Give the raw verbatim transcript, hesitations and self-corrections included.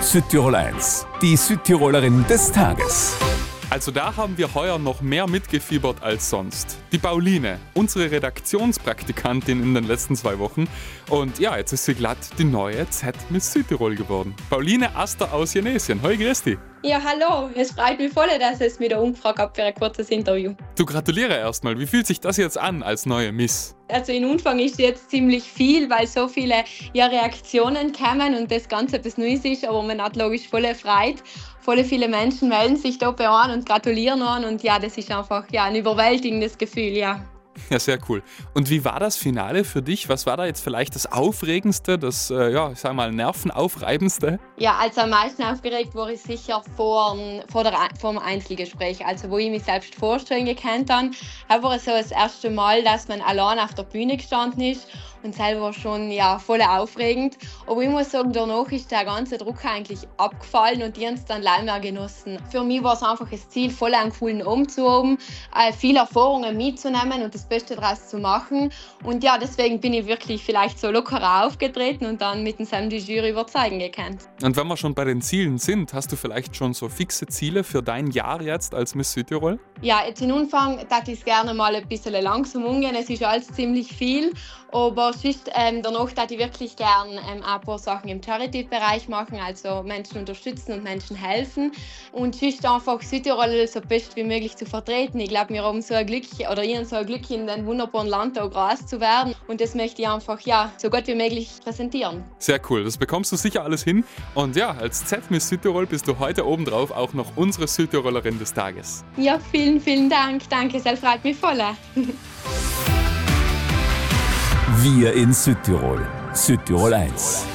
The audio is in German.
Südtirol eins, die Südtirolerin des Tages. Also da haben wir heuer noch mehr mitgefiebert als sonst. Die Pauline, unsere Redaktionspraktikantin in den letzten zwei Wochen. Und ja, jetzt ist sie glatt die neue Z-Miss Südtirol geworden. Pauline Aster aus Jenesien. Hoi, grüß dich. Ja, hallo. Es freut mich voll, dass es wieder umgefragt habt für ein kurzes Interview. Du, gratuliere erstmal. Wie fühlt sich das jetzt an als neue Miss? Also in Anfang ist jetzt ziemlich viel, weil so viele ja, Reaktionen kamen und das Ganze etwas Neues ist, aber man hat logisch voll Freude. Voll viele Menschen melden sich da bei an und gratulieren an und ja, das ist einfach ja, ein überwältigendes Gefühl, ja. Ja, sehr cool. Und wie war das Finale für dich? Was war da jetzt vielleicht das Aufregendste, das, äh, ja, ich sag mal, Nervenaufreibendste? Ja, also am meisten aufgeregt war ich sicher vor, vor, der, vor dem Einzelgespräch, also wo ich mich selbst vorstellen gekannt habe. Da war es so das erste Mal, dass man allein auf der Bühne gestanden ist und selber schon ja, voll aufregend. Aber ich muss sagen, danach ist der ganze Druck eigentlich abgefallen und die haben es dann leider mehr genossen. Für mich war es einfach das Ziel, voll einen coolen Abend zu haben, äh, viele Erfahrungen mitzunehmen und das Beste daraus zu machen. Und ja, deswegen bin ich wirklich vielleicht so lockerer aufgetreten und dann mit dem Sam die Jury überzeugen gekannt. Und wenn wir schon bei den Zielen sind, hast du vielleicht schon so fixe Ziele für dein Jahr jetzt als Miss Südtirol? Ja, jetzt in Anfang würde ich es gerne mal ein bisschen langsam umgehen. Es ist alles ziemlich viel, aber sonst, ähm, danach würde ich wirklich gerne ähm, ein paar Sachen im Charity-Bereich machen, also Menschen unterstützen und Menschen helfen. Und sonst einfach Südtirol so best wie möglich zu vertreten. Ich glaube, wir haben so ein Glück, oder ich habe so ein Glück, in den wunderbaren Land auch groß zu werden. Und das möchte ich einfach ja, so gut wie möglich präsentieren. Sehr cool, das bekommst du sicher alles hin. Und ja, als Z-Miss Südtirol bist du heute obendrauf auch noch unsere Südtirolerin des Tages. Ja, vielen, vielen Dank. Danke, das freut mich voll. Wir in Südtirol. Südtirol eins.